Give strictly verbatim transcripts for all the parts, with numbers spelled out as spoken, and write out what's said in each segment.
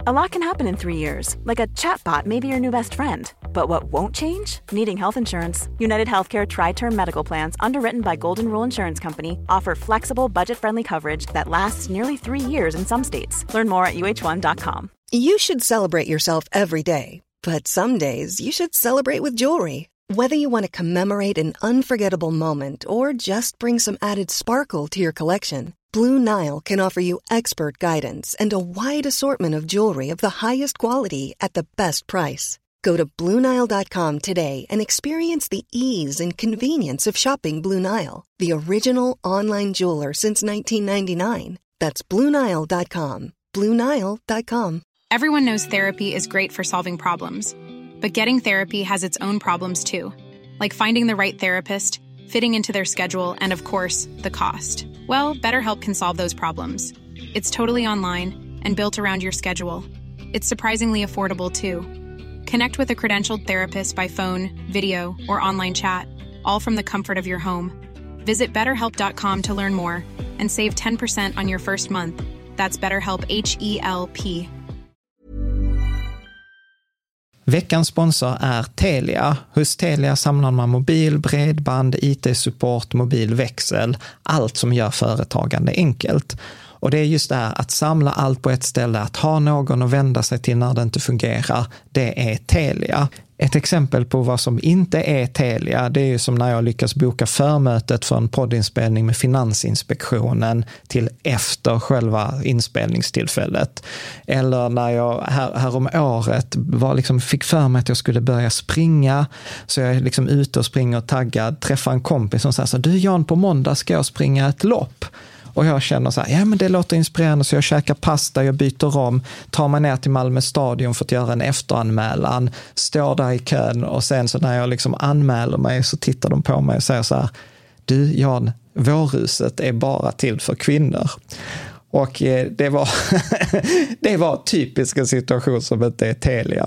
A lot can happen in three years, like a chatbot may be your new best friend. But what won't change? Needing health insurance. United Healthcare Tri-Term Medical Plans, underwritten by Golden Rule Insurance Company, offer flexible, budget-friendly coverage that lasts nearly three years in some states. Learn more at U H one dot com. You should celebrate yourself every day, but some days you should celebrate with jewelry. Whether you want to commemorate an unforgettable moment or just bring some added sparkle to your collection, Blue Nile can offer you expert guidance and a wide assortment of jewelry of the highest quality at the best price. Go to Blue Nile dot com today and experience the ease and convenience of shopping Blue Nile, the original online jeweler since nineteen ninety-nine. That's Blue Nile dot com. Blue Nile dot com. Everyone knows therapy is great for solving problems, but getting therapy has its own problems too, like finding the right therapist, fitting into their schedule, and of course, the cost. Well, BetterHelp can solve those problems. It's totally online and built around your schedule. It's surprisingly affordable too. Connect with a credentialed therapist by phone, video, or online chat, all from the comfort of your home. Visit better help dot com to learn more and save ten percent on your first month. That's BetterHelp, H E L P. Veckans sponsor är Telia. Hos Telia samlar man mobil, bredband, I T-support, mobilväxel, allt som gör företagande enkelt. Och det är just det här att samla allt på ett ställe, att ha någon att vända sig till när det inte fungerar, det är Telia. Ett exempel på vad som inte är Telia, det är ju som när jag lyckas boka förmötet för en poddinspelning med Finansinspektionen till efter själva inspelningstillfället. Eller när jag här, här om året var liksom, fick för mig att jag skulle börja springa, så jag är liksom ute och springer och taggad, träffar en kompis som säger så: du Jan, på måndag ska jag springa ett lopp. Och jag känner så här, ja men det låter inspirerande, så jag käkar pasta, jag byter om, tar mig ner till Malmö stadion för att göra en efteranmälan, står där i kön, och sen så när jag liksom anmäler mig så tittar de på mig och säger så här: du Jan, vårhuset är bara till för kvinnor. Och det var det var typisk en situation som inte är Telia.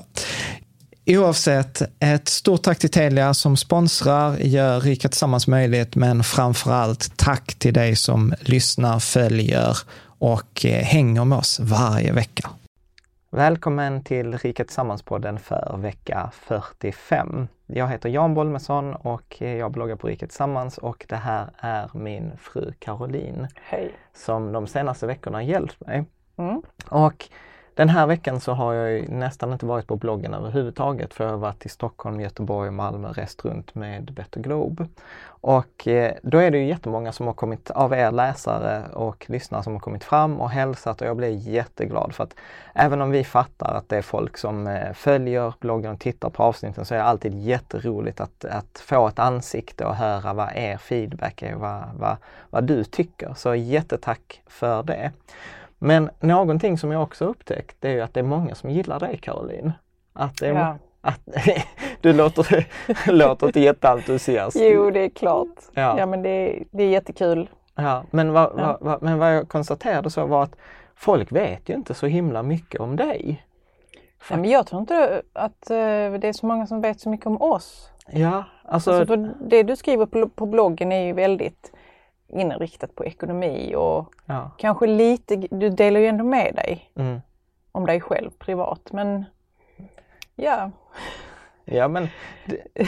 Oavsett, ett stort tack till Telia som sponsrar, gör Rika Tillsammans möjligt, men framförallt tack till dig som lyssnar, följer och hänger med oss varje vecka. Välkommen till Rika Tillsammans-podden för vecka fyrtiofem. Jag heter Jan Bolmesson och jag bloggar på Rika Tillsammans, och det här är min fru Caroline. Hej. Som de senaste veckorna har hjälpt mig. Mm. Och den här veckan så har jag ju nästan inte varit på bloggen överhuvudtaget, för jag har varit i Stockholm, Göteborg och Malmö, rest runt med Better Globe. Och eh, då är det ju jättemånga som har kommit, av er läsare och lyssnare, som har kommit fram och hälsat, och jag blir jätteglad, för att även om vi fattar att det är folk som eh, följer bloggen och tittar på avsnitten, så är det alltid jätteroligt att, att få ett ansikte och höra vad er feedback är, vad, vad, vad du tycker. Så jättetack för det. Men någonting som jag också upptäckt, det är ju att det är många som gillar dig, Caroline. Att det är ja. att, du låter, låter inte jätteentusiast. Jo, det är klart. Ja, ja men det är, det är jättekul. Ja, men vad, ja. vad, men vad jag konstaterade så var att folk vet ju inte så himla mycket om dig. Nej, men jag tror inte att uh, det är så många som vet så mycket om oss. Ja, alltså... alltså för det du skriver på, på bloggen är ju väldigt inriktat på ekonomi och ja. kanske lite, du delar ju ändå med dig mm. om dig själv privat, men ja. Ja, men det...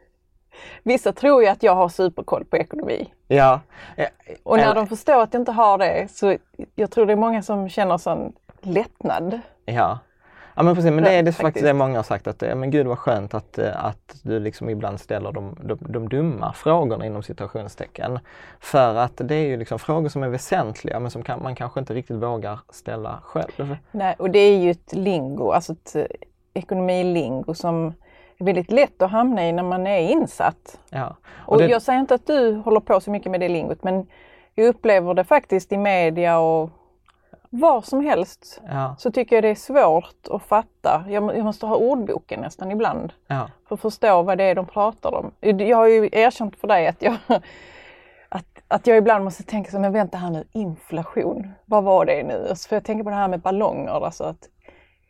Vissa tror ju att jag har superkoll på ekonomi. Ja. ja. Och när de förstår att jag inte har det, så jag tror det är många som känner sån lättnad. Ja. Ja, men precis, men det är det faktiskt. faktiskt det många har sagt, att men gud vad skönt att, att du liksom ibland ställer de, de, de dumma frågorna inom citationstecken. För att det är ju liksom frågor som är väsentliga, men som kan, man kanske inte riktigt vågar ställa själv. Nej, och det är ju ett lingo, alltså ett ekonomilingo som är väldigt lätt att hamna i när man är insatt. Ja. Och, och det... jag säger inte att du håller på så mycket med det lingot, men jag upplever det faktiskt i media och var som helst, ja. så tycker jag det är svårt att fatta. Jag, jag måste ha ordboken nästan ibland ja. för att förstå vad det är de pratar om. Jag har ju erkänt för dig att jag, att, att jag ibland måste tänka så, men vänta här nu, inflation, vad var det nu? För jag tänker på det här med ballonger, alltså att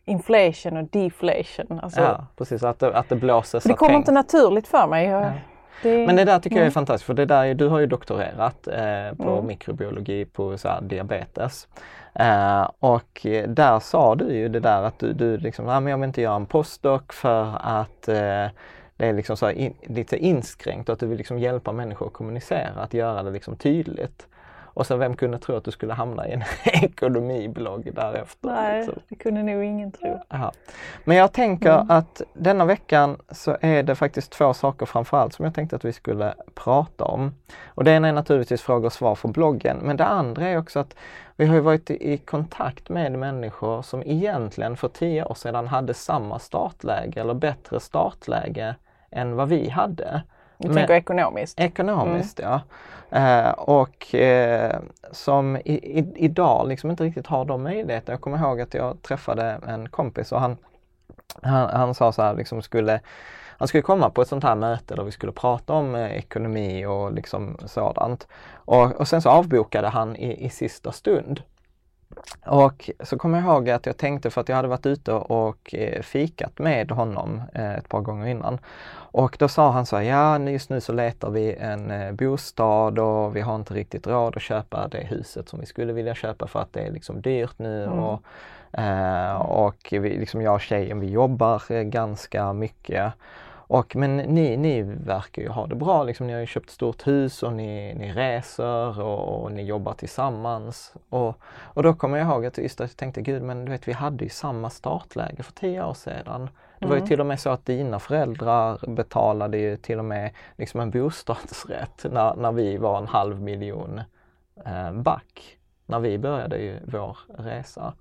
inflation och deflation. Alltså, ja, precis, att det, att det blåses. det kommer inte naturligt för mig. Jag, ja. Det, Men det där tycker mm. jag är fantastiskt, för det där, du har ju doktorerat eh, på mm. mikrobiologi på så här, diabetes. Eh, och där sa du ju det där att du, du liksom, nej men jag vill inte göra en postdoc för att eh, det är liksom så här in, lite inskränkt och att du vill liksom hjälpa människor att kommunicera, att göra det liksom tydligt. Och så vem kunde tro att du skulle hamna i en ekonomiblogg därefter? Nej, liksom. det kunde nog ingen tro. Aha. Men jag tänker Mm. att denna veckan så är det faktiskt två saker framförallt som jag tänkte att vi skulle prata om. Och det ena är naturligtvis frågor och svar för bloggen, men det andra är också att vi har ju varit i, i kontakt med människor som egentligen för tio år sedan hade samma startläge eller bättre startläge än vad vi hade. Du Men, tänker ekonomiskt? Ekonomiskt, mm. ja. Eh, och eh, som i, i, idag liksom inte riktigt har de möjligheterna. Jag kommer ihåg att jag träffade en kompis och han, han, han sa så här, liksom skulle, han skulle komma på ett sånt här möte där vi skulle prata om eh, ekonomi och liksom sådant. Och, och sen så avbokade han i, i sista stund. Och så kommer jag ihåg att jag tänkte, för att jag hade varit ute och eh, fikat med honom eh, ett par gånger innan. Och då sa han så här, ja just nu så letar vi en eh, bostad och vi har inte riktigt råd att köpa det huset som vi skulle vilja köpa för att det är liksom dyrt nu. Mm. Och, eh, och vi, liksom jag och tjejen, vi jobbar eh, ganska mycket. Och, men ni, ni verkar ju ha det bra, liksom, ni har ju köpt stort hus och ni, ni reser och, och ni jobbar tillsammans. Och, och då kommer jag ihåg att just att jag tänkte, gud men du vet vi hade ju samma startläge för tio år sedan. Det var ju till och med så att dina föräldrar betalade ju till och med liksom en bostadsrätt när, när vi var en halv miljon eh, back. När vi började ju vår resa.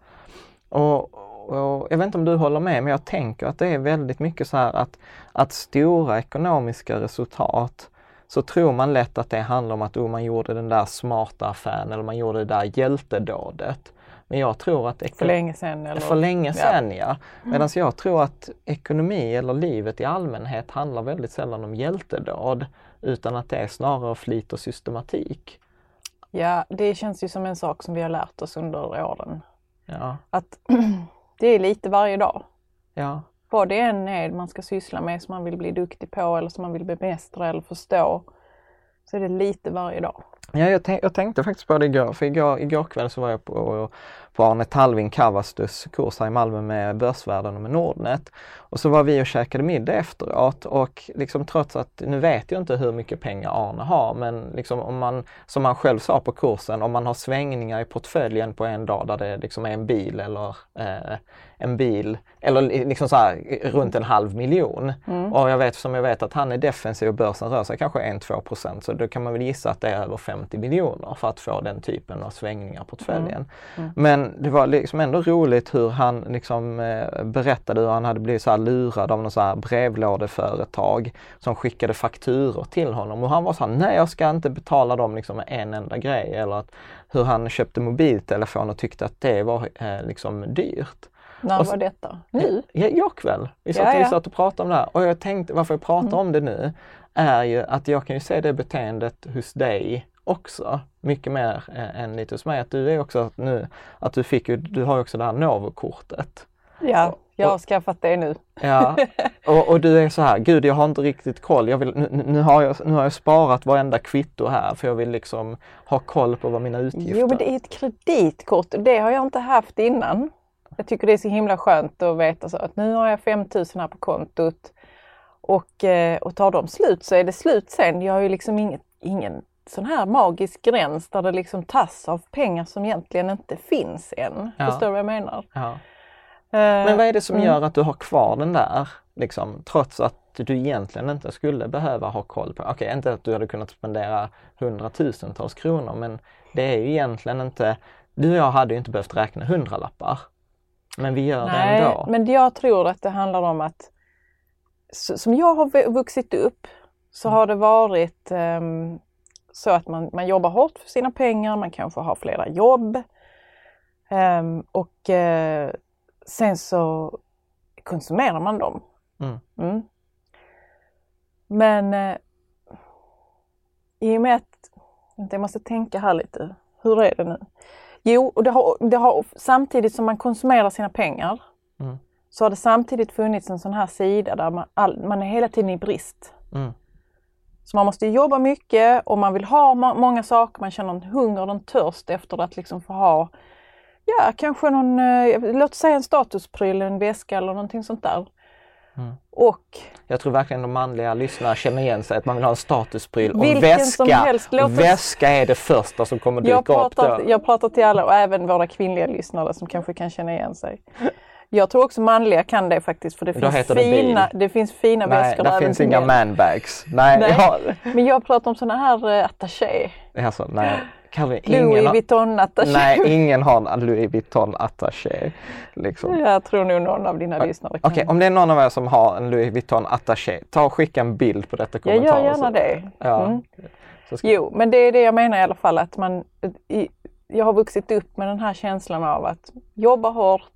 Och, och jag vet inte om du håller med, men jag tänker att det är väldigt mycket så här att, att stora ekonomiska resultat, så tror man lätt att det handlar om att oh, man gjorde den där smarta affären eller man gjorde det där hjältedådet. Men jag tror att... Eko- för länge sedan? Eller? För länge sedan, ja. ja. Medan jag tror att ekonomi eller livet i allmänhet handlar väldigt sällan om hjältedåd, utan att det är snarare flit och systematik. Ja, det känns ju som en sak som vi har lärt oss under åren. Ja. Att det är lite varje dag. Ja. Vad det än är man ska syssla med som man vill bli duktig på eller som man vill bemästra eller förstå, så är det lite varje dag. Ja, jag, tänk, jag tänkte faktiskt på det igår, för igår, igår kväll så var jag på, på Arne Talvin Kavastus kurs här i Malmö med Börsvärlden och med Nordnet. Och så var vi och käkade middag efteråt och liksom trots att, nu vet jag inte hur mycket pengar Arne har, men liksom om man, som han själv sa på kursen, om man har svängningar i portföljen på en dag där det liksom är en bil eller eh, en bil, eller liksom så här runt en halv miljon. Mm. Och jag vet, som jag vet att han är defensiv och börsen rör sig kanske en till två procent, så då kan man väl gissa att det är över femtio miljoner för att få den typen av svängningar på portföljen. Mm. Mm. Men det var liksom ändå roligt hur han liksom eh, berättade hur han hade blivit så här lurad av någon så här brevlådeföretag som skickade fakturor till honom. Och han var så här, nej jag ska inte betala dem liksom med en enda grej. Eller att hur han köpte mobiltelefon och tyckte att det var eh, liksom dyrt. När var detta? Nu? Ja, igår kväll. Vi satt, ja, ja. vi satt och pratade om det här. Och jag tänkte, varför jag pratar mm. om det nu är ju att jag kan ju se det beteendet hos dig också. Mycket mer eh, än lite hos mig. Att du är också att nu, att du fick ju, du har ju också det här Novo-kortet. Ja, jag har skaffat det nu. Ja, och, och du är så här, gud jag har inte riktigt koll. Jag vill, nu, nu, har jag, nu har jag sparat varenda kvitto här för jag vill liksom ha koll på vad mina utgifter är. Jo, men det är ett kreditkort. Det har jag inte haft innan. Jag tycker det är så himla skönt att veta så att nu har jag fem tusen här på kontot och, och tar de slut så är det slut sen. Jag har ju liksom inget, ingen sån här magisk gräns där det liksom tas av pengar som egentligen inte finns än. Ja. Förstår du vad jag menar? Ja. Men vad är det som mm. gör att du har kvar den där, liksom, trots att du egentligen inte skulle behöva ha koll på? Okej, okay, inte att du hade kunnat spendera hundratusentals kronor, men det är ju egentligen inte, du och jag hade ju inte behövt räkna hundralappar. Men vi gör Nej, det ändå. Men jag tror att det handlar om att, som jag har vuxit upp, så mm. har det varit um, så att man, man jobbar hårt för sina pengar, man kanske har flera jobb. Um, och uh, sen så konsumerar man dem. Mm. Mm. Men uh, i och med att, jag måste tänka här lite, hur är det nu? Jo, och det har, det har, samtidigt som man konsumerar sina pengar mm. så har det samtidigt funnits en sån här sida där man, all, man är hela tiden i brist. Mm. Så man måste jobba mycket och man vill ha må- många saker. Man känner en hunger och en törst efter att liksom få ha, ja, kanske någon, eh, låt säga en statuspryl, en väska eller någonting sånt där. Mm. Och jag tror verkligen de manliga lyssnarna känner igen sig att man vill ha en statuspryl och vilken väska. Som helst, låt oss... Väska är det första som kommer dyka jag pratar, upp då. Jag pratar till alla och även våra kvinnliga lyssnare som kanske kan känna igen sig. Jag tror också manliga kan det faktiskt för det då finns det fina, det finns fina Nej, väskor. där finns inga manbags. Nej, nej. Jag... Men jag pratar om såna här uh, attaché. Alltså, nej. Calvin, Louis har... Vuitton attaché. Nej, ingen har en Louis Vuitton attaché. Liksom. Jag tror nog någon av dina lyssnare kan. Okej, okay, om det är någon av er som har en Louis Vuitton attaché, ta och skicka en bild på detta kommentar. Jag gör gärna det. Ja. Mm. Så ska... Jo, men det är det jag menar i alla fall, att man, i, jag har vuxit upp med den här känslan av att jobba hårt,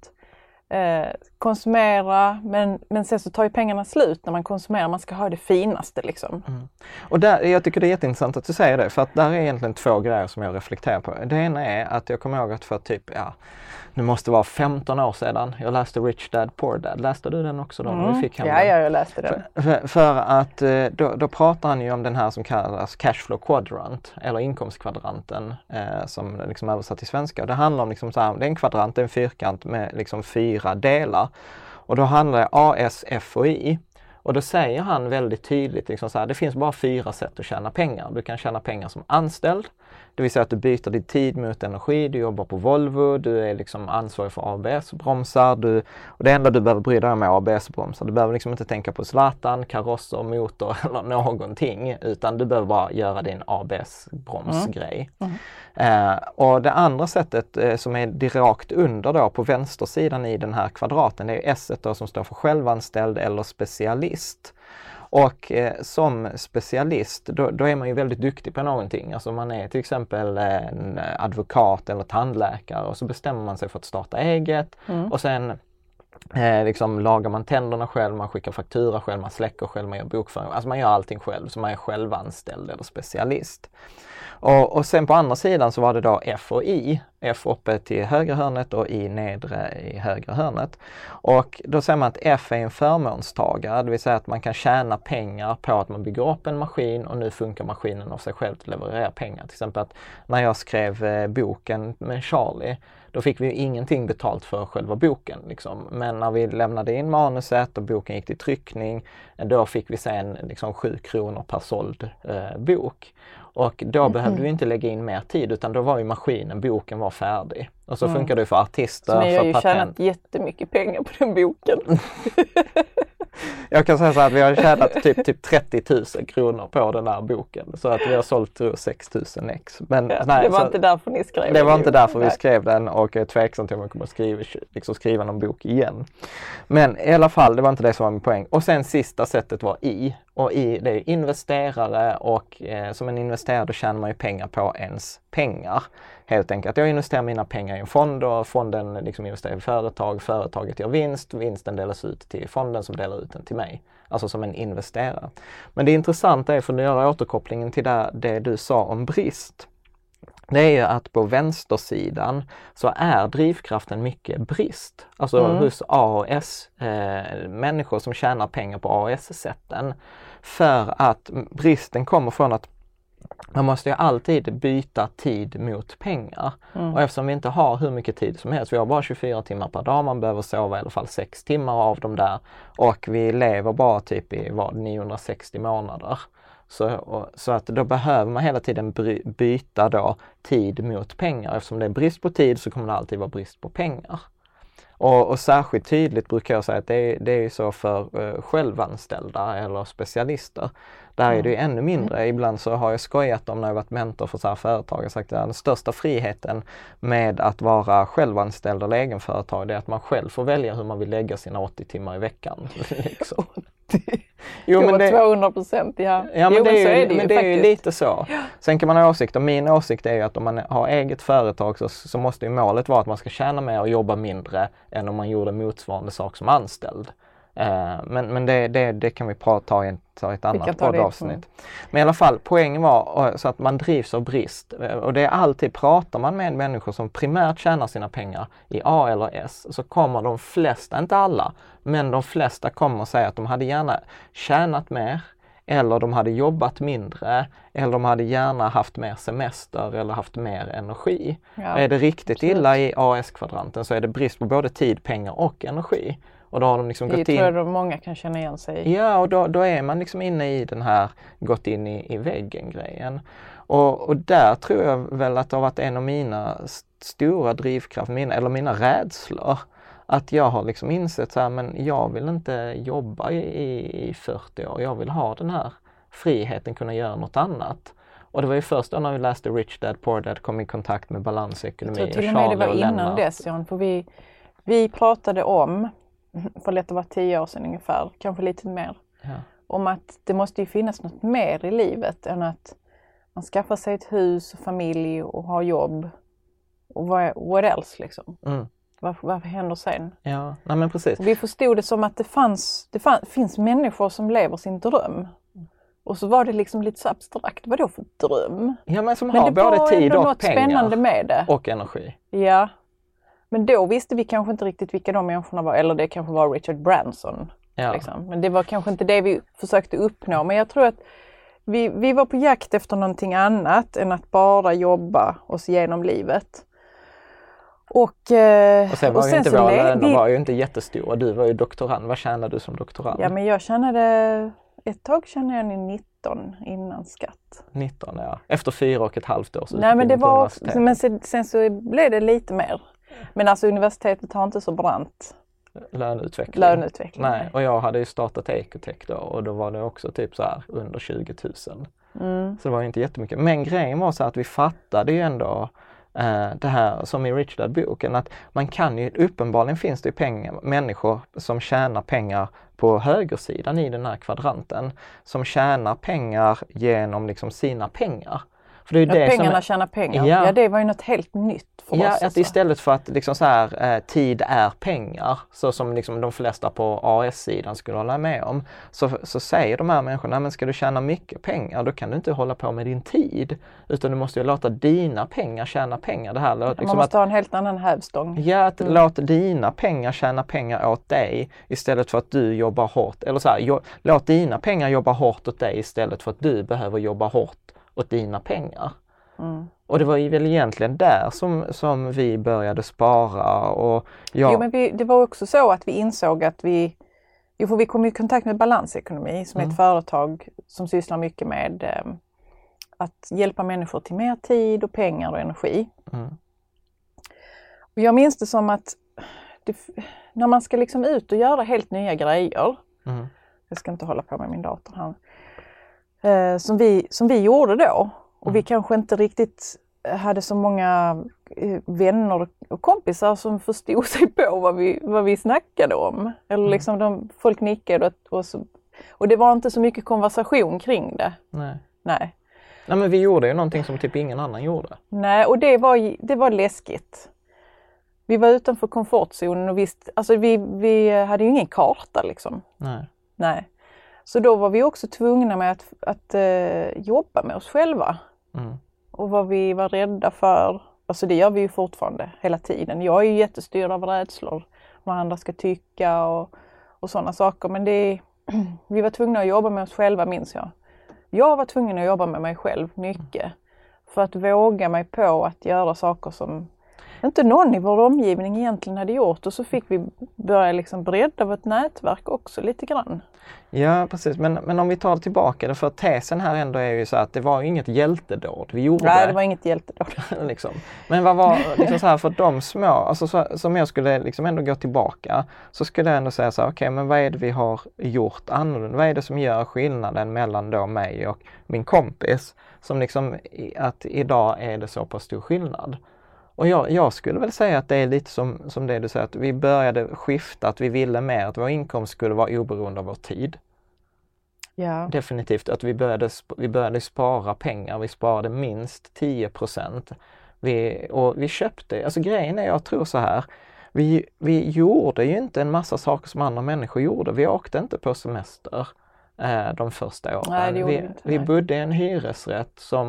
eh, konsumera, men, men sen så tar ju pengarna slut när man konsumerar. Man ska ha det finaste liksom. Mm. Och där, jag tycker det är jätteintressant att du säger det, för att där är egentligen två grejer som jag reflekterar på. Det ena är att jag kommer ihåg att för typ, ja, nu måste vara femton år sedan, jag läste Rich Dad Poor Dad. Läste du den också då? Mm. När vi fick hem ja, ja, jag läste den. För, för, för att då, då pratar han ju om den här som kallas cashflow quadrant, eller inkomstkvadranten, eh, som liksom översatt till svenska. Det handlar om liksom så här, det är en kvadrant, en fyrkant med liksom fyra delar. Och då handlar det A, S, F och I. Och då säger han väldigt tydligt liksom så här, det finns bara fyra sätt att tjäna pengar. Du kan tjäna pengar som anställd. Det vill säga att du byter din tid mot energi, du jobbar på Volvo, du är liksom ansvarig för A B S-bromsar. Du, och det enda du behöver bry dig om är A B S-bromsar. Du behöver liksom inte tänka på Zlatan, karosser, motor eller någonting. Utan du behöver bara göra din A B S-bromsgrej. Mm. Mm. Eh, och det andra sättet eh, som är direkt under då på vänstersidan i den här kvadraten, det är S då, som står för självanställd eller specialist. Och eh, som specialist, då, då är man ju väldigt duktig på någonting. Alltså man är till exempel en advokat eller tandläkare och så bestämmer man sig för att starta eget. Mm. Och sen eh, liksom lagar man tänderna själv, man skickar faktura själv, man släcker själv, man gör bokföring. Alltså man gör allting själv, så man är självanställd eller specialist. Och, och sen på andra sidan så var det då F och I. F uppe till högra hörnet och I nedre i högra hörnet. Och då säger man att F är en förmånstagare, det vill säga att man kan tjäna pengar på att man bygger upp en maskin och nu funkar maskinen av sig själv att leverera pengar. Till exempel att när jag skrev eh, boken med Charlie, då fick vi ingenting betalt för själva boken. Liksom. Men när vi lämnade in manuset och boken gick till tryckning, då fick vi sen liksom sju kronor per såld eh, bok. Och då mm. behövde vi inte lägga in mer tid, utan då var ju maskinen, boken var färdig. Och så mm. funkar det för artister, så ni har för ju patent. tjänat jättemycket pengar på den boken. Jag kan säga så att vi har tjänat typ, typ trettio tusen kronor på den här boken. Så att vi har sålt sex tusen ex. Men, ja, nej, det var så, inte därför ni skrev det. Det var inte därför nej. vi skrev den, och jag är tveksam till om jag kommer att skriva, liksom skriva någon bok igen. Men i alla fall, det var inte det som var min poäng. Och sen sista sättet var I. Och I, det är investerare, och eh, som en investerare då tjänar man ju pengar på ens pengar. Helt enkelt. Jag investerar mina pengar i en fond och fonden liksom investerar i företag. Företaget gör vinst. Vinsten delas ut till fonden som delar ut den till mig. Alltså som en investerare. Men det intressanta är, för att göra återkopplingen till det, det du sa om brist. Det är ju att på vänstersidan så är drivkraften mycket brist. Alltså mm. hos A och S, eh, människor som tjänar pengar på A och S-sätten. För att bristen kommer från att man måste ju alltid byta tid mot pengar. Mm. Och eftersom vi inte har hur mycket tid som helst, vi har bara tjugofyra timmar per dag, man behöver sova i alla fall sex timmar av dem där. Och vi lever bara typ i vad, niohundrasextio månader. Så, och, så att då behöver man hela tiden bry, byta då tid mot pengar. Eftersom det är brist på tid så kommer det alltid vara brist på pengar. Och, och särskilt tydligt brukar jag säga att det är, det är så för uh, självanställda eller specialister. Där är det ju ännu mindre. Ibland så har jag skojat om när jag varit mentor för så här företag. Jag har sagt att den största friheten med att vara självanställd eller egenföretag, det är att man själv får välja hur man vill lägga sina åttio timmar i veckan. Liksom. Jo, men det, tvåhundra procent, ja. Ja, men jo, det är, men så är ju, det men ju det är ju lite så. Ja. Sen kan man ha åsikter. Min åsikt är ju att om man har eget företag så, så måste ju målet vara att man ska tjäna mer och jobba mindre än om man gjorde motsvarande sak som anställd. Uh, men men det, det, det kan vi prata i ett, ta ett annat poddavsnitt. Men i alla fall, poängen var så att man drivs av brist. Och det är alltid, pratar man med människor som primärt tjänar sina pengar i A eller S, så kommer de flesta, inte alla, men de flesta kommer att säga att de hade gärna tjänat mer eller de hade jobbat mindre, eller de hade gärna haft mer semester eller haft mer energi. Ja, är det riktigt absolut. Illa i A S-kvadranten så är det brist på både tid, pengar och energi. Och då har de liksom det gått tror in... jag att många kan känna igen sig i. Ja, och då, då är man liksom inne i den här gått in i, i väggen-grejen. Och, och där tror jag väl att det har varit en av mina stora drivkrafter, mina, eller mina rädslor. Att jag har liksom insett så här, men jag vill inte jobba i, i fyrtio år. Jag vill ha den här friheten, kunna göra något annat. Och det var ju först då när vi läste Rich Dad, Poor Dad kom i kontakt med balansekonomi. Jag tror till och med det var innan dess, Jan, för vi, vi pratade om, för det var tio år sedan ungefär, kanske lite mer, ja. Om att det måste ju finnas något mer i livet än att man skaffar sig ett hus och familj och har jobb. Och vad, what else liksom? Mm. Vad, vad händer sen? Ja, nej men precis. Och vi förstod det som att det, fanns, det fann, finns människor som lever sin dröm. Och så var det liksom lite så abstrakt. Vad då för dröm? Ja, men som men har både tid och något pengar spännande med det. Och energi. Ja. Men då visste vi kanske inte riktigt vilka de människorna var. Eller det kanske var Richard Branson. Ja. Liksom. Men det var kanske inte det vi försökte uppnå. Men jag tror att vi, vi var på jakt efter någonting annat än att bara jobba oss igenom livet. Och, eh, och sen var och ju inte våra löner vi... var ju inte jättestora. Du var ju doktorand. Vad tjänade du som doktorand? Ja, men jag tjänade... Ett tag tjänade jag nitton innan skatt. nitton, ja. Efter fyra och ett halvt års utbildning. Nej, men det var också, men sen, sen så blev det lite mer. Men alltså universitetet har inte så brant löneutveckling. löneutveckling. Nej, och jag hade ju startat Ecotech då och då var det också typ så här under tjugo tusen. Mm. Så det var ju inte jättemycket. Men grejen var så att vi fattade ju ändå eh, det här som i Rich Dad-boken att man kan ju, uppenbarligen finns det ju pengar, människor som tjänar pengar på högersidan i den här kvadranten som tjänar pengar genom liksom sina pengar. För det är ja, det pengarna som, tjänar pengar. Ja. ja, det var ju något helt nytt för ja, oss. Att alltså. Istället för att liksom så här, eh, tid är pengar, så som liksom de flesta på A S-sidan skulle hålla med om, så, så säger de här människorna, men ska du tjäna mycket pengar, då kan du inte hålla på med din tid, utan du måste ju låta dina pengar tjäna pengar. Det här, liksom Man måste att, ha en helt annan hävstång. Ja, att mm. låta dina pengar tjäna pengar åt dig istället för att du jobbar hårt. Eller så här, jo, låt dina pengar jobba hårt åt dig istället för att du behöver jobba hårt åt dina pengar. Mm. Och det var ju väl egentligen där som, som vi började spara. Och ja. Jo, men vi, det var också så att vi insåg att vi, jo, för vi kom i kontakt med balansekonomi som mm. är ett företag som sysslar mycket med eh, att hjälpa människor till mer tid och pengar och energi. Mm. Och jag minns det som att det, när man ska liksom ut och göra helt nya grejer, mm. jag ska inte hålla på med min dator här, eh, som, vi, som vi gjorde då. Och mm. vi kanske inte riktigt hade så många vänner och kompisar som förstod sig på vad vi, vad vi snackade om. Eller liksom de, folk nickade och, och, så, och det var inte så mycket konversation kring det. Nej. Nej. Nej, men vi gjorde ju någonting som typ ingen annan gjorde. Nej, och det var, det var läskigt. Vi var utanför komfortzonen och visst, alltså vi, vi hade ju ingen karta liksom. Nej. Nej. Så då var vi också tvungna med att, att uh, jobba med oss själva. Mm. Och vad vi var rädda för. Alltså det gör vi ju fortfarande hela tiden. Jag är ju jättestyrd av rädslor. Vad andra ska tycka och, och sådana saker. Men det, vi var tvungna att jobba med oss själva, minns jag. Jag var tvungen att jobba med mig själv mycket. För att våga mig på att göra saker som inte någon i vår omgivning egentligen hade gjort. Och så fick vi börja liksom bredda vårt nätverk också lite grann. Ja, precis. Men, men om vi tar tillbaka det, för tesen här ändå är ju så att det var inget hjältedåd. Vi gjorde Nej, det var inget hjältedåd. liksom. Men vad var liksom så här för de små, alltså så, som jag skulle liksom ändå gå tillbaka, så skulle jag ändå säga så här, okej, okay, men vad är det vi har gjort annorlunda? Vad är det som gör skillnaden mellan då mig och min kompis? Som liksom, att idag är det så pass stor skillnad. Och jag, jag skulle väl säga att det är lite som, som det du säger, att vi började skifta, att vi ville mer, att vår inkomst skulle vara oberoende av vår tid. Ja. Definitivt, att vi började, vi började spara pengar, vi sparade minst tio procent. Vi, och vi köpte, alltså grejen är, jag tror så här, vi, vi gjorde ju inte en massa saker som andra människor gjorde. Vi åkte inte på semester eh, de första åren. Nej, det gjorde vi, vi, inte, vi bodde i en hyresrätt som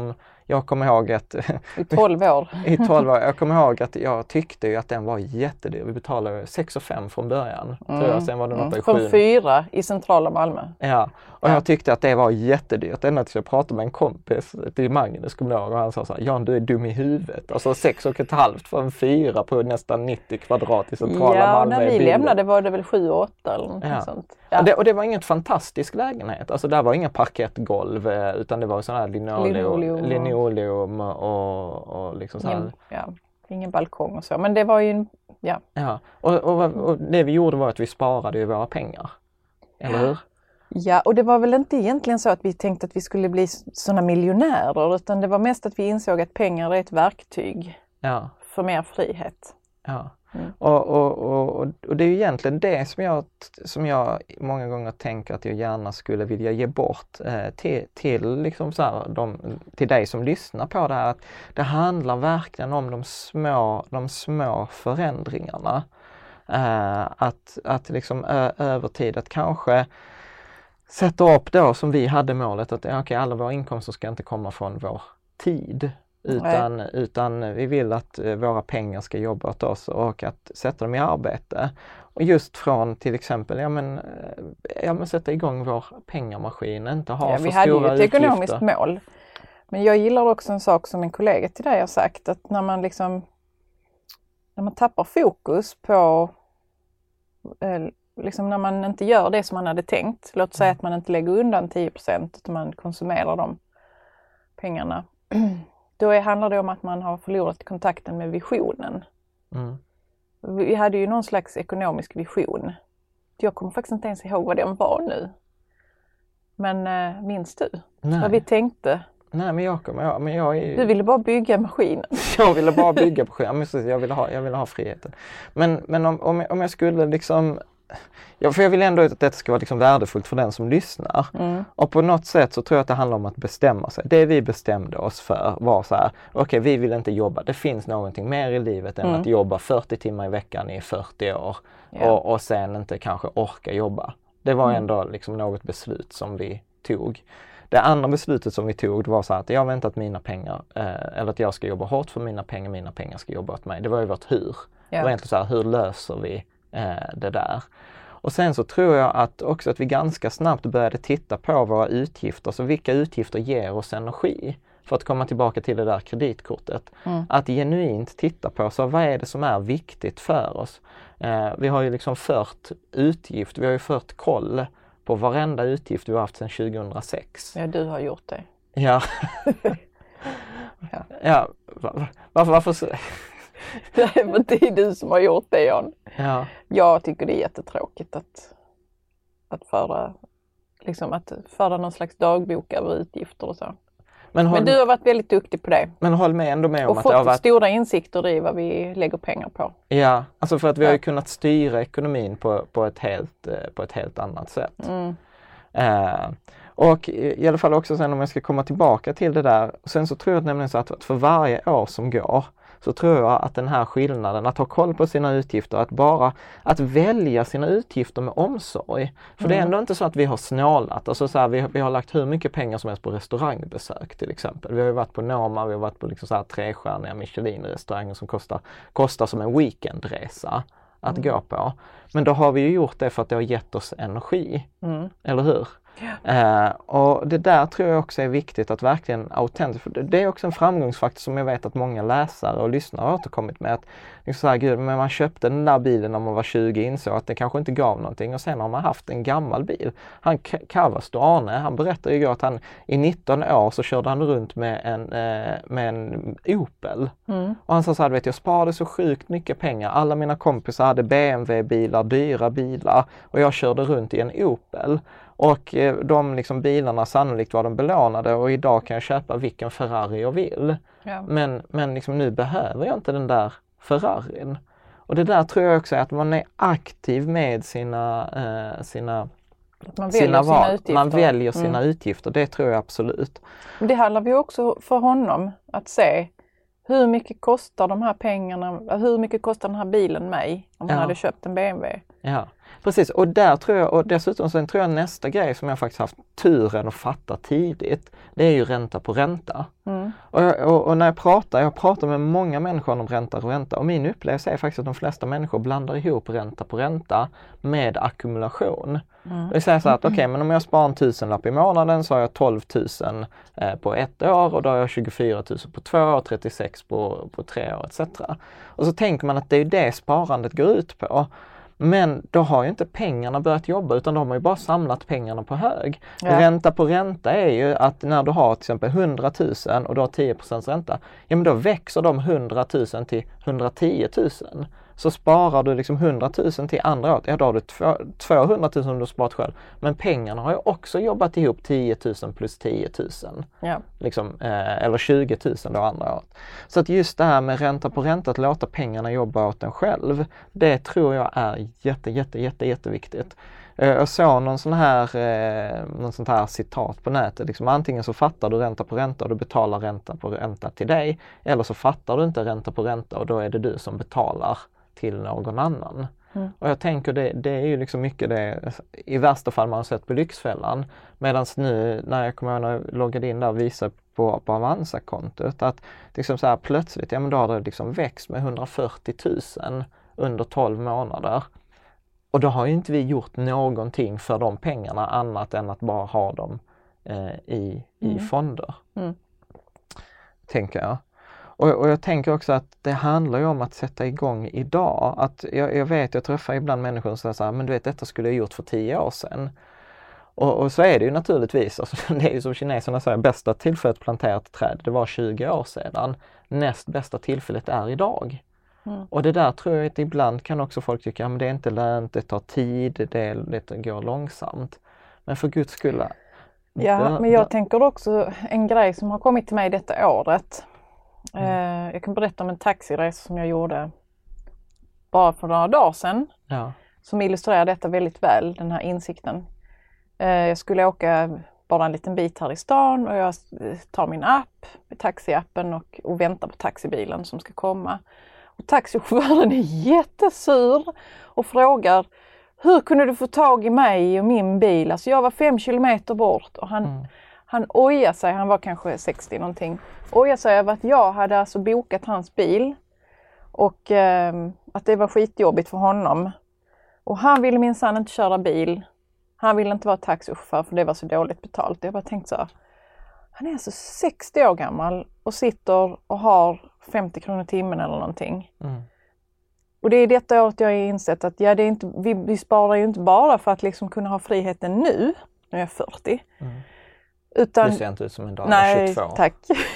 jag kommer ihåg att... I tolv år. I tolv år. Jag kommer ihåg att jag tyckte ju att den var jättedyr. Vi betalade sex och fem från början. Mm. Tror jag. Sen var den uppe i sju. Från fyra i centrala Malmö. Ja, och ja. jag tyckte att det var jättedyrt. Ända tills jag pratade med en kompis till Magnus, kommer jag ihåg, och han sa så här: Jan, du är dum i huvudet. Alltså sex och ett halvt för en fyra på nästan nittio kvadrat i centrala ja, Malmö. Ja, när vi bilen. lämnade var det väl sju åtta eller något ja. sånt. Ja. Och, det, och det var ingen fantastisk lägenhet. Alltså där var inga parkettgolv, utan det var sådana här linoleum, linoleum och, och liksom så här. Ingen, ja, ingen balkong och så. Men det var ju en, ja. Ja, och, och, och det vi gjorde var att vi sparade ju våra pengar. Eller hur? Ja, och det var väl inte egentligen så att vi tänkte att vi skulle bli sådana miljonärer, utan det var mest att vi insåg att pengar är ett verktyg ja. för mer frihet. Ja, mm. och, och, och, och det är ju egentligen det som jag, som jag många gånger tänker att jag gärna skulle vilja ge bort eh, till, till, liksom så här, de, till dig som lyssnar på det här. Att det handlar verkligen om de små, de små förändringarna. Eh, att, att liksom ö, över tid att kanske sätta upp då som vi hade målet att okay, alla våra inkomster ska inte komma från vår tid. Utan, utan vi vill att våra pengar ska jobba åt oss och att sätta dem i arbete. Och just från till exempel, ja men, ja, men sätta igång vår pengamaskin, inte ha ja, för vi stora hade ju ett utgifter. ekonomiskt mål. Men jag gillar också en sak som en kollega till dig har sagt, att när man liksom när man tappar fokus på eh, liksom när man inte gör det som man hade tänkt, låt säga att man inte lägger undan tio procent utan man konsumerar de pengarna. Då är, handlar det om att man har förlorat kontakten med visionen. Mm. Vi hade ju någon slags ekonomisk vision. Jag kommer faktiskt inte ens ihåg vad den var nu. Men äh, minns du? Nej. Vad vi tänkte? Nej, men jag kommer jag, men jag är... Du ville bara bygga maskinen. Jag ville bara bygga maskinen. Jag ville ha, jag ville ha friheten. Men, men om, om, jag, om jag skulle liksom... Ja, för jag vill ändå att det ska vara liksom värdefullt för den som lyssnar. Mm. Och på något sätt så tror jag att det handlar om att bestämma sig. Det vi bestämde oss för var så här: okej, okay, vi vill inte jobba. Det finns någonting mer i livet än mm. att jobba fyrtio timmar i veckan i fyrtio år. Yeah. Och, och sen inte kanske orka jobba. Det var mm. ändå liksom något beslut som vi tog. Det andra beslutet som vi tog var så här att jag väntar att mina pengar, eh, eller att jag ska jobba hårt för mina pengar, mina pengar ska jobba åt mig. Det var ju vårt hur. Yeah. Det var egentligen så här, hur löser vi eh, det där? Och sen så tror jag att också att vi ganska snabbt började titta på våra utgifter. Så vilka utgifter ger oss energi? För att komma tillbaka till det där kreditkortet. Mm. Att genuint titta på, så vad är det som är viktigt för oss? Eh, vi har ju liksom fört utgift, vi har ju fört koll på varenda utgift vi har haft sedan tjugohundrasex. Ja, du har gjort det. Ja. ja. ja. Varför? varför, varför Nej, men det är du som har gjort det, Jan. Ja. Jag tycker det är jättetråkigt att, att, föra, liksom att föra någon slags dagbok över utgifter och så. Men, håll, men du har varit väldigt duktig på det. Men håll med ändå med om och att det har varit... Och fått stora insikter i vad vi lägger pengar på. Ja, alltså för att vi ja. har ju kunnat styra ekonomin på, på, ett, helt, på ett helt annat sätt. Mm. Uh, och i alla fall också sen om jag ska komma tillbaka till det där. Sen så tror jag nämligen så att för varje år som går så tror jag att den här skillnaden, att ha koll på sina utgifter, att bara att välja sina utgifter med omsorg. För mm. det är ändå inte så att vi har snålat. Alltså så här, vi, vi har lagt hur mycket pengar som helst på restaurangbesök till exempel. Vi har ju varit på Noma, vi har varit på liksom så här trestjärniga Michelin-restauranger som kostar, kostar som en weekendresa att mm. gå på. Men då har vi ju gjort det för att det har gett oss energi. Mm. Eller hur? Yeah. Eh, och det där tror jag också är viktigt att verkligen autentiskt, för det är också en framgångsfaktor som jag vet att många läsare och lyssnare har återkommit med, att liksom så här, gud, men man köpte den där bilen när man var tjugo, insåg att det kanske inte gav någonting, och sen har man haft en gammal bil. Han Kavasto Arne, han berättade ju att han i nitton år så körde han runt med en, eh, med en Opel. Mm. Och han sa så här, vet jag sparade så sjukt mycket pengar, alla mina kompisar hade B M W-bilar, dyra bilar, och jag körde runt i en Opel. Och de liksom bilarna sannolikt var de belånade, och idag kan jag köpa vilken Ferrari jag vill. Ja. Men, men liksom nu behöver jag inte den där Ferrarin. Och det där tror jag också är att man är aktiv med sina, eh, sina, man sina val. Sina utgifter. Man väljer sina mm. utgifter, det tror jag absolut. Men det handlar ju också för honom att se hur mycket kostar de här pengarna, hur mycket kostar den här bilen mig om man ja. hade köpt en B M W. Ja, precis. Och där tror jag, och dessutom sen tror jag nästa grej som jag faktiskt haft turen att fatta tidigt, det är ju ränta på ränta. Mm. Och, och, och när jag pratar, jag pratar med många människor om ränta på ränta, och min upplevelse är faktiskt att de flesta människor blandar ihop ränta på ränta med ackumulation. Mm. Det säger så att okej, okay, men om jag sparar en tusenlapp i månaden så har jag tolv tusen eh, på ett år, och då har jag tjugofyra tusen på två år, trettiosex på, på tre år et cetera. Och så tänker man att det är det sparandet går ut på. Men då har ju inte pengarna börjat jobba, utan de har ju bara samlat pengarna på hög. Ja. Ränta på ränta är ju att när du har till exempel hundra tusen och du har tio procent ränta, ja men då växer de hundra tusen till hundratio tusen. Så sparar du liksom hundra tusen till andra året, ja då har du tvåhundra tusen som du har sparat själv. Men pengarna har ju också jobbat ihop tio tusen plus tio tusen. Ja. Liksom, eh, eller tjugo tusen då andra året. Så att just det här med ränta på ränta, att låta pengarna jobba åt en själv, det tror jag är jätte, jätte, jätte, jätteviktigt. Jag såg någon sån här, eh, någon sånt här citat på nätet. Liksom, antingen så fattar du ränta på ränta och du betalar ränta på ränta till dig. Eller så fattar du inte ränta på ränta och då är det du som betalar till någon annan. Mm. Och jag tänker det, det är ju liksom mycket det i värsta fall man har sett på Lyxfällan. Medan nu när jag kommer ihåg när jag loggade in där och visade på, på Avanza-kontot att liksom så här plötsligt, ja men då har det liksom växt med hundrafyrtio tusen under tolv månader. Och då har ju inte vi gjort någonting för de pengarna annat än att bara ha dem eh, i, mm. i fonder. Mm. Tänker jag. Och, och jag tänker också att det handlar ju om att sätta igång idag. Att jag, jag vet, jag träffar ibland människor som säger men du vet, detta skulle jag gjort för tio år sedan. Och, och så är det ju naturligtvis. Alltså, det är ju som kineserna säger, bästa tillfället att plantera ett träd, det var tjugo år sedan. Näst bästa tillfället är idag. Mm. Och det där tror jag att ibland kan också folk tycka, ja, men det är inte lönt, det tar tid, det, det går långsamt. Men för Guds skull. Ja, det, men jag det... tänker också en grej som har kommit till mig detta året. Mm. Eh, jag kan berätta om en taxiresa som jag gjorde bara för några dagar sedan. Ja. Som illustrerar detta väldigt väl, den här insikten. Eh, jag skulle åka bara en liten bit här i stan och jag tar min app, taxiappen och, och väntar på taxibilen som ska komma. Och taxichauffören är jättesur och frågar, hur kunde du få tag i mig och min bil? Alltså jag var fem kilometer bort och han, mm. han ojar sig, han var kanske sextio någonting, ojar sig över att jag hade alltså bokat hans bil och eh, att det var skitjobbigt för honom. Och han ville minsann inte köra bil, han ville inte vara taxichaufför för det var så dåligt betalt. Jag bara tänkte så här, han är alltså sextio år gammal och sitter och har femtio kronor timmen eller någonting. Mm. Och det är detta året jag har insett att ja, det är inte, vi, vi sparar ju inte bara för att liksom kunna ha friheten nu, när jag är fyrtio. Mm. Utan, det ser inte ut som en dag, nej, tjugotvå. Tack.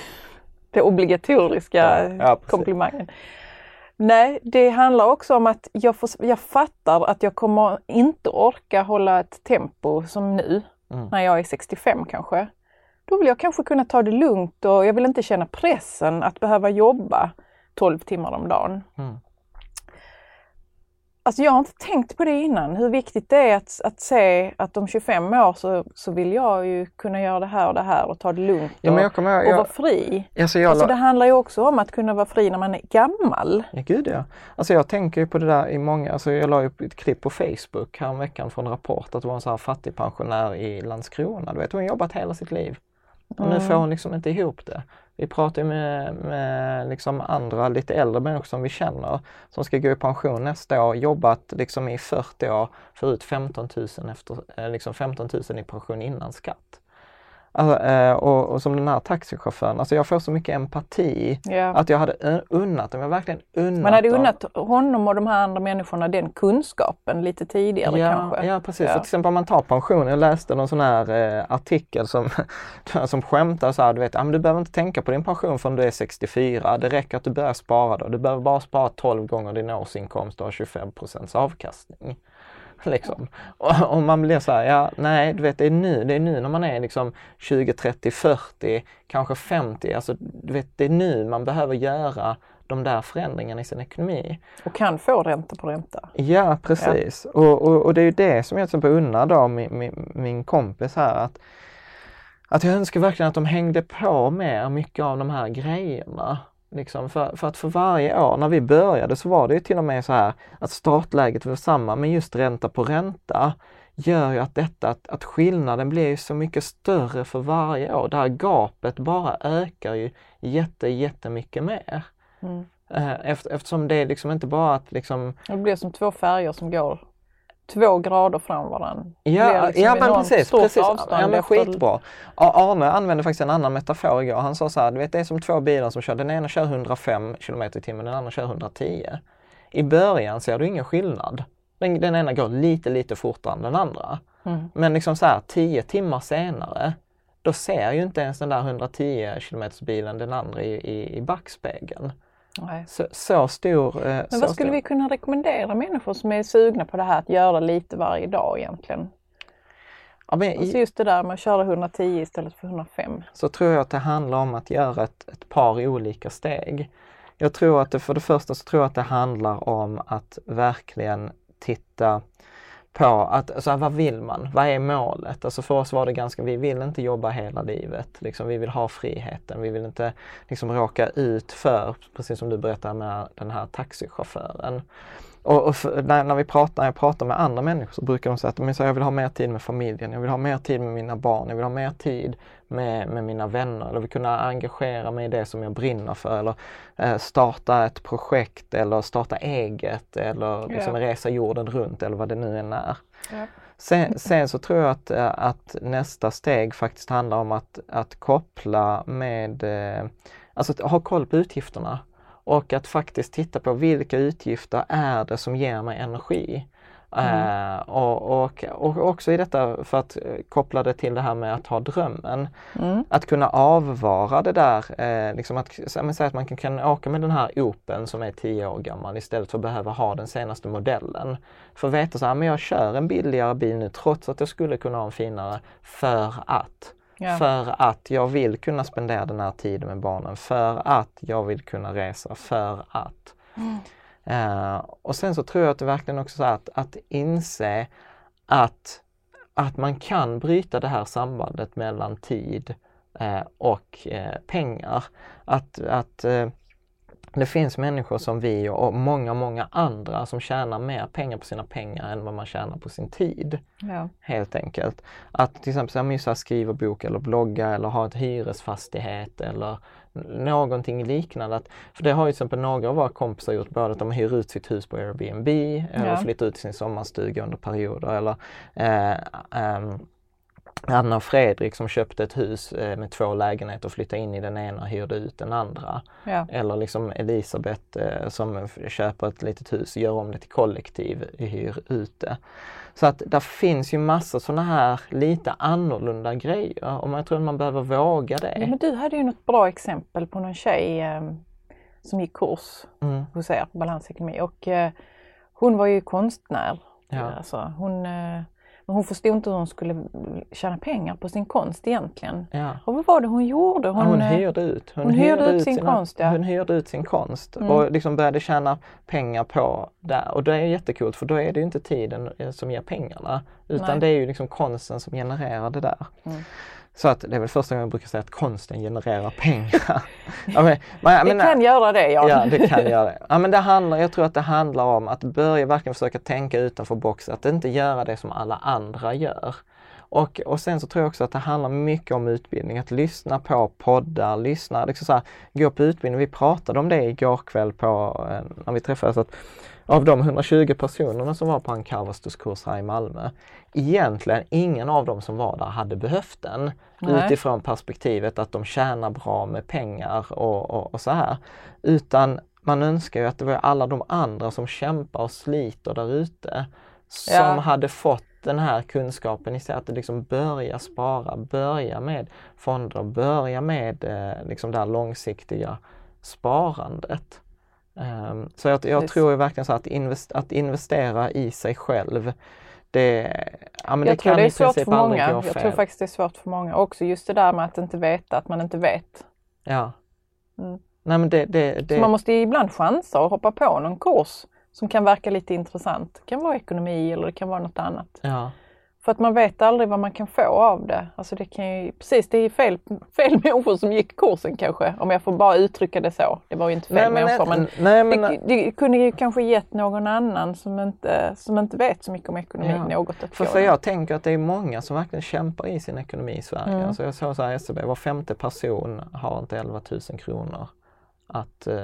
Det obligatoriska ja, ja, komplimangen. Nej, det handlar också om att jag, får, jag fattar att jag kommer inte orka hålla ett tempo som nu, mm. när jag är sextiofem kanske. Då vill jag kanske kunna ta det lugnt och jag vill inte känna pressen att behöva jobba tolv timmar om dagen. Mm. Alltså jag har inte tänkt på det innan, hur viktigt det är att, att se att om tjugofem år så, så vill jag ju kunna göra det här och det här och ta det lugnt ja, men jag kommer, jag, och vara fri. Alltså, jag, alltså det handlar ju också om att kunna vara fri när man är gammal. Ja, gud ja. Alltså jag tänker ju på det där i många, alltså jag la upp ett klipp på Facebook här en veckan från Rapport att det var en sån här fattigpensionär i Landskrona. Du vet, hon har jobbat hela sitt liv. Och mm. nu får hon liksom inte ihop det. Vi pratar med, med liksom andra lite äldre människor som vi känner som ska gå i pension nästa år, jobbat liksom i fyrtio år, för ut femton tusen, efter, liksom femton tusen i pension innan skatt. Alltså, eh, och, och som den här taxichauffören, alltså jag får så mycket empati yeah. att jag hade unnat dem, jag verkligen unnat Man hade unnat honom och de här andra människorna den kunskapen lite tidigare ja, kanske. Ja, precis. Ja. Till exempel om man tar pension, jag läste någon sån här eh, artikel som, som skämtar så här, du vet, ah, men du behöver inte tänka på din pension förrän du är sextiofyra, det räcker att du börjar spara då, du behöver bara spara tolv gånger din årsinkomst och ha tjugofem procent avkastning. Liksom. Och, och man blir så här, ja nej du vet det är nu, det är nu när man är liksom tjugo, trettio, fyrtio, kanske femtio, alltså du vet det är nu man behöver göra de där förändringarna i sin ekonomi. Och kan få ränta på ränta. Ja precis, ja. Och, och, och det är ju det som jag beundrar då min, min, min kompis här att, att jag önskar verkligen att de hängde på med mycket av de här grejerna. Liksom för, för att för varje år när vi började så var det ju till och med så här att startläget var samma, men just ränta på ränta gör ju att detta, att, att skillnaden blir ju så mycket större för varje år. Det här gapet bara ökar ju jätte, jättemycket mer. Mm. Efter, eftersom det är liksom inte bara att liksom... Det blir som två färger som går två grader från varandra. Ja, liksom ja men precis. precis. Ja, men efter... skitbra. Arne använde faktiskt en annan metafor igår. Han sa så här, du vet det är som två bilar som kör. Den ena kör hundrafem kilometer i timmen, den andra kör hundratio. I början ser du ingen skillnad. Den, den ena går lite, lite fortare än den andra. Mm. Men liksom så här, tio timmar senare, då ser ju inte ens den där hundratio kilometers bilen den andra i, i, i backspegeln. Nej. Så, så stor... Eh, Men så vad skulle stor. vi kunna rekommendera människor som är sugna på det här att göra lite varje dag egentligen? Ja, men alltså just det där med att köra hundratio istället för hundrafem. Så tror jag att det handlar om att göra ett, ett par olika steg. Jag tror att det, för det första så tror jag att det handlar om att verkligen titta på att, alltså, vad vill man? Vad är målet? Alltså för oss var det ganska, vi vill inte jobba hela livet. Liksom, vi vill ha friheten. Vi vill inte liksom råka ut för, precis som du berättade med den här taxichauffören. Och, och för, när, när vi pratar, när jag pratar med andra människor så brukar de säga att men så jag vill ha mer tid med familjen, jag vill ha mer tid med mina barn, jag vill ha mer tid med, med mina vänner, eller vill kunna engagera mig i det som jag brinner för, eller eh, starta ett projekt, eller starta eget, eller liksom ja. resa jorden runt, eller vad det nu än är. Ja. Sen, sen så tror jag att, att nästa steg faktiskt handlar om att, att koppla med, eh, alltså att ha koll på utgifterna. Och att faktiskt titta på vilka utgifter är det som ger mig energi. Mm. Uh, och, och, och också i detta, för att koppla det till det här med att ha drömmen. Mm. Att kunna avvara det där, eh, liksom att, men säga att man kan, kan åka med den här Opeln som är tio år gammal istället för att behöva ha den senaste modellen. För att veta så här, men jag kör en billigare bil nu trots att jag skulle kunna ha en finare för att. Ja. För att jag vill kunna spendera den här tiden med barnen. För att jag vill kunna resa. För att. Mm. Uh, och sen så tror jag att det verkligen också är att, att inse att, att man kan bryta det här sambandet mellan tid uh, och uh, pengar. Att, att uh, det finns människor som vi och många, många andra som tjänar mer pengar på sina pengar än vad man tjänar på sin tid. Ja. Helt enkelt. Att till exempel så skriva bok eller blogga eller ha ett hyresfastighet eller någonting liknande. Att, för det har ju till exempel några av våra kompisar gjort, både att de hyr ut sitt hus på Airbnb eller ja. flyttar ut sin sommarstuga under perioder. Eller eh, um, Anna och Fredrik som köpte ett hus eh, med två lägenheter och flyttade in i den ena och hyrde ut den andra. Ja. Eller liksom Elisabeth eh, som köper ett litet hus och gör om det till kollektiv och hyr ut det. Så att där finns ju massor sådana här lite annorlunda grejer och man tror att man behöver våga det. Ja, men du hade ju något bra exempel på någon tjej eh, som gick kurs mm. hos er på balansekonomi och eh, hon var ju konstnär. Ja. Alltså, hon... Eh, Men hon förstod inte hur hon skulle tjäna pengar på sin konst egentligen. Ja. Och vad var det hon gjorde? Hon, ja, hon hyrde ut. Hon, hon hyrde, hyrde ut sin sina, konst. Ja. Hon hyrde ut sin konst mm. och liksom började tjäna pengar på det. Och det är jättekul för då är det ju inte tiden som ger pengarna. Utan Nej. det är ju liksom konsten som genererar det där. Mm. Så att det är väl första gången jag brukar säga att konsten genererar pengar. ja, men, men, det men, kan göra det, ja. Ja, det kan göra det. Ja, men det handlar, jag tror att det handlar om att börja verkligen försöka tänka utanför boxen. Att inte göra det som alla andra gör. Och, och sen så tror jag också att det handlar mycket om utbildning. Att lyssna på poddar, lyssna, liksom så här, gå på utbildning. Vi pratade om det igår kväll på, när vi träffades. Att av de hundratjugo personerna som var på en Karvastus-kurs här i Malmö, egentligen ingen av dem som var där hade behövt den. Nej. Utifrån perspektivet att de tjänar bra med pengar och, och, och så här. Utan man önskar ju att det var alla de andra som kämpar och sliter där ute som ja. hade fått den här kunskapen i sig, att det liksom börja spara, börja med fonder, börja med eh, liksom det här långsiktiga sparandet. Um, så jag, jag tror ju verkligen så att, invest, att investera i sig själv, det, ja, men jag det tror kan det är i svårt princip för många. aldrig gå Jag fel. tror faktiskt det är svårt för många. Också just det där med att inte veta att man inte vet. Ja. Mm. Nej, men det, det, det... Så man måste ibland chansa och hoppa på någon kurs som kan verka lite intressant. Det kan vara ekonomi eller det kan vara något annat. Ja. För För att man vet aldrig vad man kan få av det. Alltså det kan ju, precis, det är fel, fel människor som gick kursen kanske. Om jag får bara uttrycka det så. Det var ju inte fel nej, människor. Men, nej, men det, det kunde ju kanske gett någon annan som inte, som inte vet så mycket om ekonomi ja. något att för, för jag tänker att det är många som verkligen kämpar i sin ekonomi i Sverige. Mm. Alltså jag såg så här S E B, var femte person har inte elva tusen kronor att... Eh,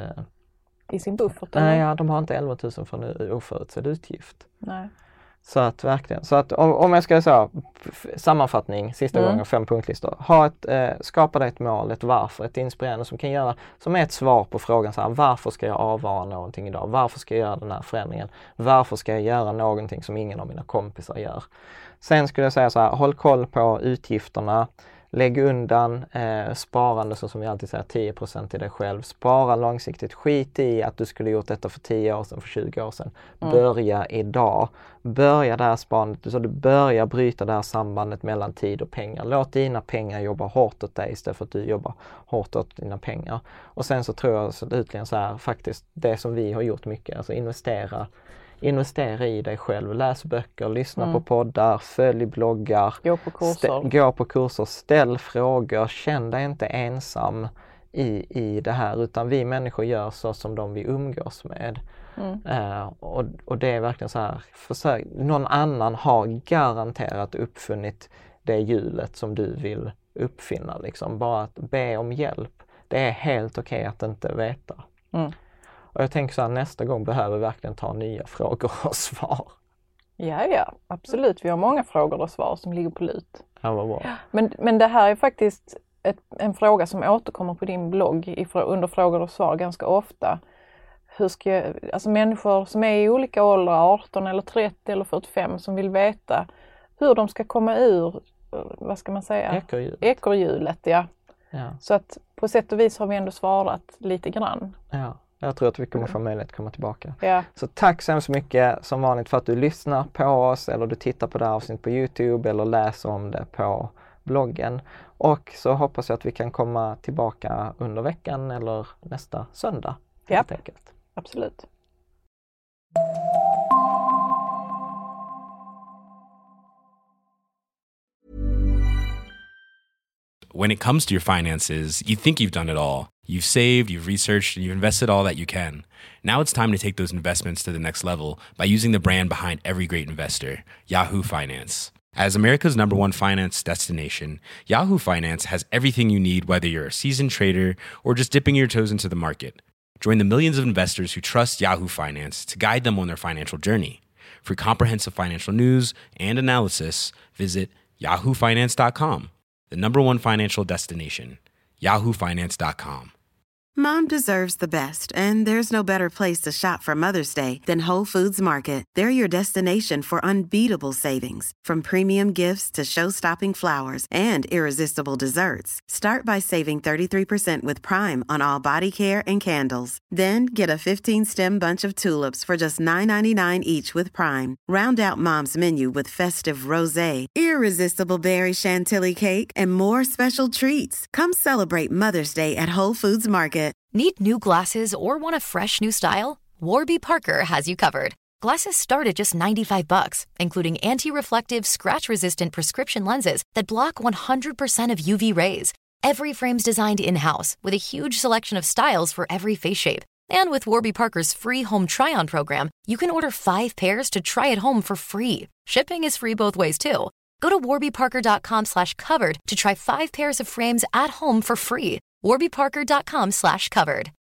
i sin buffert? Nej, ja, de har inte elva tusen för en oförutsedd utgift. Nej. Så att verkligen, så att om, om jag ska säga sammanfattning, sista mm. gången, fem punktlistor. Ha ett, eh, skapa dig ett mål, ett varför, ett inspirerande som kan göra, som är ett svar på frågan så här, varför ska jag avvara någonting idag? Varför ska jag göra den här förändringen? Varför ska jag göra någonting som ingen av mina kompisar gör? Sen skulle jag säga så här, håll koll på utgifterna. Lägg undan eh, sparande så som vi alltid säger, tio procent i dig själv. Spara långsiktigt. Skit i att du skulle gjort detta för tio år sedan, för tjugo år sedan. Mm. Börja idag. Börja det här sparandet så du börjar bryta det här sambandet mellan tid och pengar. Låt dina pengar jobba hårt åt dig istället för att du jobbar hårt åt dina pengar. Och sen så tror jag slutligen så här, faktiskt det som vi har gjort mycket, alltså investera. Investera i dig själv, läs böcker, lyssna mm. på poddar, följ bloggar, gå på kurser. Stä- gå på kurser, ställ frågor, känn dig inte ensam i, i det här, utan vi människor gör så som de vi umgås med. Mm. Uh, och, och det är verkligen så här, försök, någon annan har garanterat uppfunnit det hjulet som du vill uppfinna, liksom. Bara att be om hjälp. Det är helt okej okay att inte veta. Mm. Och jag tänker så här, nästa gång behöver vi verkligen ta nya frågor och svar. Ja, ja, absolut. Vi har många frågor och svar som ligger på lut. Ja, vad bra. Men, men det här är faktiskt ett, en fråga som återkommer på din blogg i, under frågor och svar ganska ofta. Hur ska jag, alltså människor som är i olika åldrar, arton eller trettio eller fyrtiofem, som vill veta hur de ska komma ur, vad ska man säga? Ekorrhjulet. Ekorrhjulet, ja. Ja. Så att på sätt och vis har vi ändå svarat lite grann. Ja. Jag tror att vi kommer få möjlighet att komma tillbaka. Ja. Så tack så hemskt mycket som vanligt för att du lyssnar på oss, eller du tittar på det här avsnittet på YouTube eller läser om det på bloggen. Och så hoppas jag att vi kan komma tillbaka under veckan eller nästa söndag. Ja, helt enkelt. Absolut. When it comes to your finances, you think you've done it all. You've saved, you've researched, and you've invested all that you can. Now it's time to take those investments to the next level by using the brand behind every great investor, Yahoo Finance. As America's number one finance destination, Yahoo Finance has everything you need, whether you're a seasoned trader or just dipping your toes into the market. Join the millions of investors who trust Yahoo Finance to guide them on their financial journey. For comprehensive financial news and analysis, visit yahoo finance dot com. The number one financial destination, yahoo finance dot com. Mom deserves the best, and there's no better place to shop for Mother's Day than Whole Foods Market. They're your destination for unbeatable savings, from premium gifts to show-stopping flowers and irresistible desserts. Start by saving thirty-three percent with Prime on all body care and candles. Then get a fifteen-stem bunch of tulips for just nine ninety-nine each with Prime. Round out Mom's menu with festive rosé, irresistible berry chantilly cake, and more special treats. Come celebrate Mother's Day at Whole Foods Market. Need new glasses or want a fresh new style? Warby Parker has you covered. Glasses start at just ninety-five bucks, including anti-reflective, scratch-resistant prescription lenses that block one hundred percent of U V rays. Every frame's designed in-house with a huge selection of styles for every face shape. And with Warby Parker's free home try-on program, you can order five pairs to try at home for free. Shipping is free both ways, too. Go to warby parker dot com slash covered to try five pairs of frames at home for free. warby parker dot com slash covered.